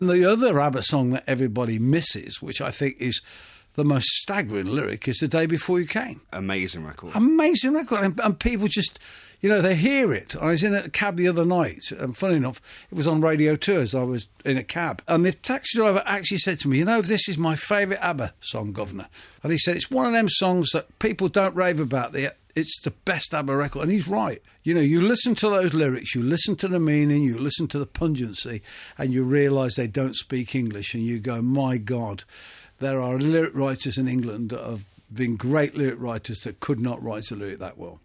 The other ABBA song that everybody misses, which I think is the most staggering lyric, is The Day Before You Came. Amazing record. Amazing record. And people just, they hear it. I was in a cab the other night, and funny enough, it was on Radio 2 as I was in a cab. And the taxi driver actually said to me, this is my favourite ABBA song, Governor. And he said, it's one of them songs that people don't rave about. It's the best ABBA record. And he's right. You listen to those lyrics, you listen to the meaning, you listen to the pungency, and you realise they don't speak English, and you go, my God, there are lyric writers in England that have been great lyric writers that could not write a lyric that well.